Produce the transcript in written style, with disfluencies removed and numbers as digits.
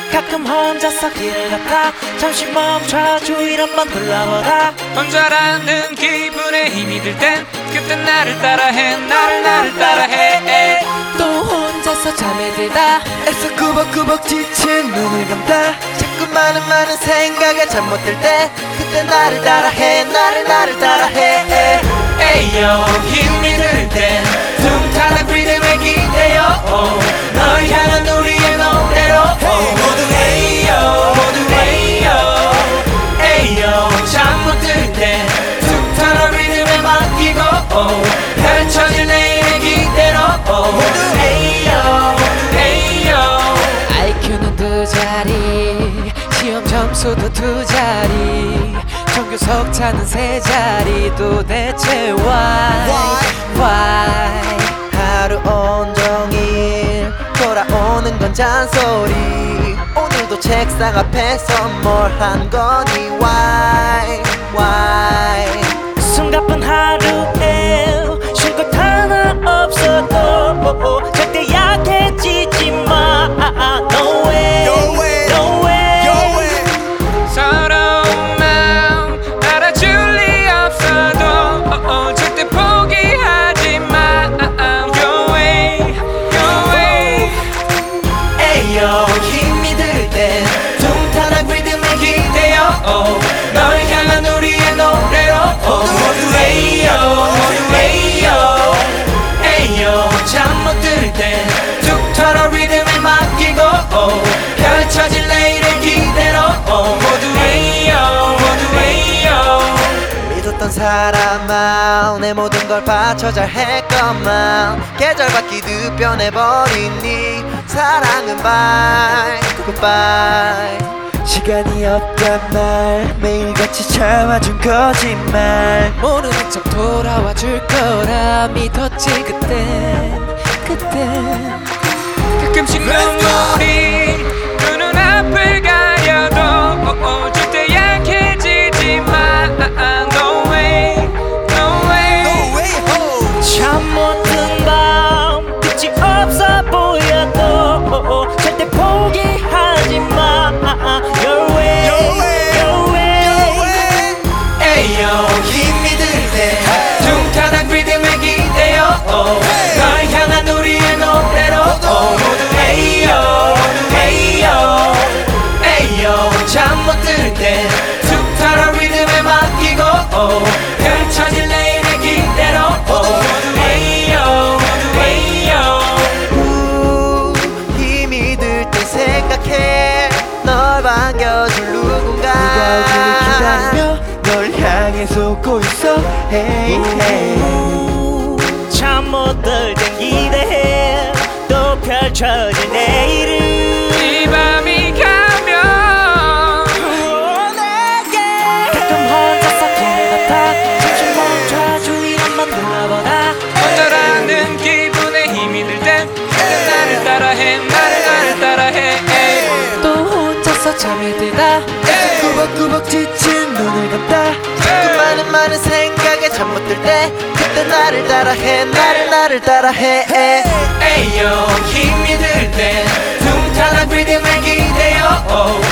가끔 혼자서 길을 걷다 잠시 멈춰 주위를 한번 둘러보다 혼자라는 기분에 힘이 들 땐 그때 나를 따라해 나를 따라해. 또 혼자서 잠에 들다 애써 꾸벅꾸벅 지친 눈을 감다 자꾸 많은 생각에 잠 못 들 때 그때 나를 따라해 나를 따라해. 에이요 힘이 들 땐 둥타는 리듬에 기대어 널 향한 우리의 노래로 모두 에이요 모두 에이요. 에이요 잠 못 들 땐 둥타는 리듬에 맡기고 펼쳐질 내일의 기대로 모두 에이요 모두 에이요. IQ는 두 자리 시험 점수도 두 자리 정규 석차는 세 자리 도대체 why 하루 온종일 돌아오는 건 잔소리 오늘도 책상 앞에서 뭘 한 거니 why 숨가쁜 하루에 쉴 것 하나 없어도 절대 약해지지 마 No way, no way. 서러운 마음 알아줄 리 없어도 절대 포기하지 마 Your way, your way. 에이요 힘이 들 땐 둥탄한 리듬에 기대어 널 향한 우리의 노래로 모두 에이요 모두 에이요. 에이요 잠 못 들 땐 툭 털어 리듬에 맡기고 펼쳐질 내일의 기대로 모두 에이요 모두 에이요. 믿었던 사람아 내 모든 걸 바쳐 잘 했건만 계절 바뀌듯 변해버린 네 사랑은 bye goodbye. 시간이 없단 말 매일같이 참아준 거짓말 모르는 척 돌아와 줄 거라 믿었지 그땐 가끔씩 눈물이 눈은 앞을 가려도 절대 약해지지 마 No way, no way. 잠 못 든 밤 끝이 없어 보여도 절대 포기하지 마 Your way, your way. 에이요 힘이 들 때 둥타는 리듬에 기대어 널 향한 우리의 노래로 모두 에이요 모두 에이요. 에이요 잠 못 들 때 툭 털어 리듬에 맡기고 펼쳐질 내일의 기대로 모두 에이요 모두 에이요. 힘이 들 때 생각해 널 반겨줄 누군가 누가 우릴 기다려 널 향해 솟고 있어 hey, hey. 잠 못 들 땐 기대해 또 펼쳐질 내일을 이 밤이 가면 가끔 혼자서 길을 걷다 잠시 멈춰 주위 한번 둘러보다 혼자라는 기분에 힘이 들 땐 그때 나를 따라해 나를 따라해. 또 혼자서 잠이 들다 꾸벅꾸벅 지친 눈을 감다 자꾸 많은 생각에 잠 못 들 때 그때 나를 따라해 나를 따라해. 에이요 힘이 들 땐 둥타는 리듬에 기대어